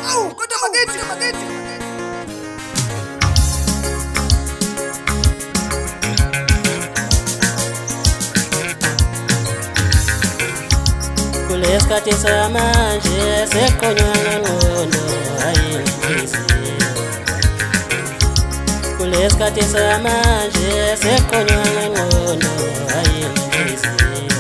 Awu, kodwa makithi. Kulesikhathi samanje seqonywa ngqondo ayinhliziyo. Kulesikhathi samanje seqonywa ngqondo ayinhliziyo.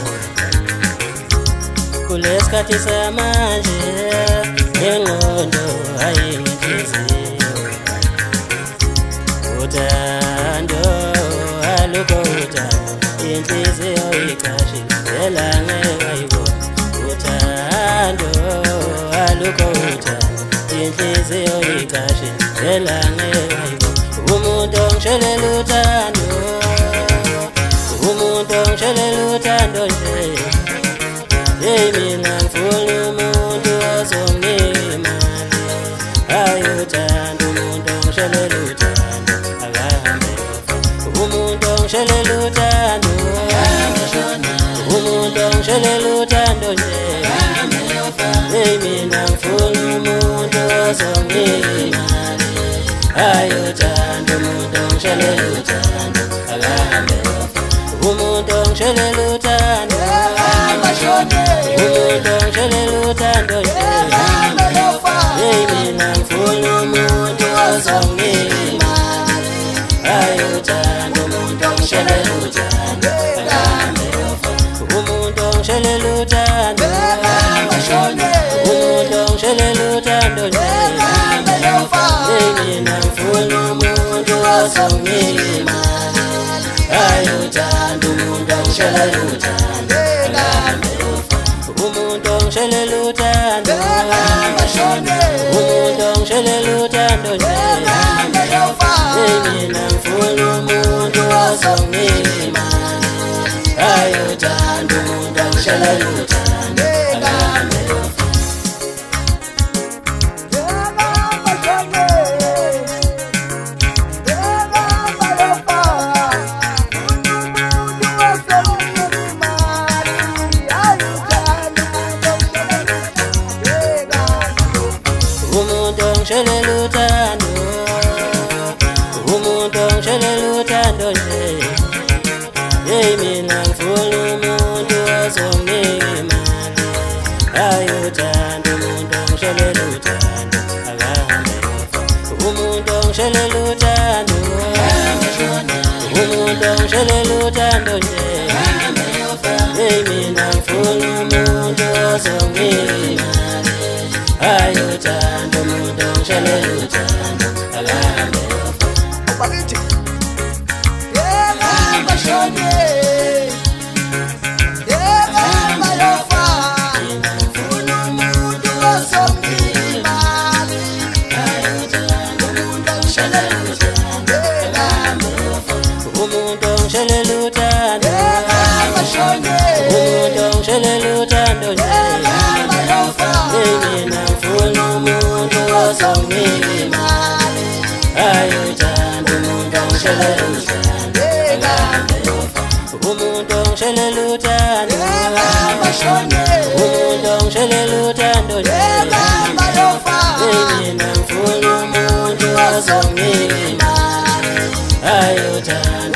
Kulesikhathi samanje ngqondo ayinhliziyo. Uthando alukho uthando inhliziyo iqashile ngeke uthando alukho uthando inhliziyo iqashile ngeke umuntu ongishelela uthando umuntu ongishelela uthando nje hey mina ngifuna umuntu ozonginika imali hayi uthando umuntu ongishelela uthando akahambe umuntu ongishelela uthando umuntu ongishelela uthando nje hey mina ngifuna umuntu ozonginika imali hayi uthando umuntu ongishelela uthando akahambe umuntu ongishelela uthando umuntu ongishelela uthando nje hey mina ngifuna umuntu ozonginika imali hayi uthando umuntu ongishelela uthando akahambe umuntu ongishelela uthando umuntu ongishelela uthando nje hey mina ngifuna umuntu ozonginika imali hayi uthando umuntu ongishelela uthando umuntu ongishelela uthando umuntu ongishelela uthando nje hey mina ngifuna umuntu ozonginika imali hayi uthando umuntu ongishelela uthando umuntu ongishelela uthando umuntu ongishelela uthando nje hey mina ngifuna umuntu ozonginika imali hayi uthando umuntu ongishelela uthando akahambe umuntu ongishelela uthando umuntu ongishelela uthando nje hey mina ngifuna umuntu ozonginika imali hayi uthando umuntu ongishelela uthando akahambe Bakithi. Yehamba shone. Yehamba yofa. Ngifuna umuntu ozonginika imali. Hayi uthando umuntu ongishelela uthando akahambe umuntu ongishelela uthando yehamba shone. umuntu ongishelela uthando nje Yehamba yofa. hey mina ngifuna umuntu ozonginika imali hayi uthando umuntu ongishelela uthando akahambe umuntu ongishelela uthando Yehamba shone. umuntu ongishelela uthando nje Yehamba yofa. hey mina ngifuna umuntu ozonginika imali hayi uthando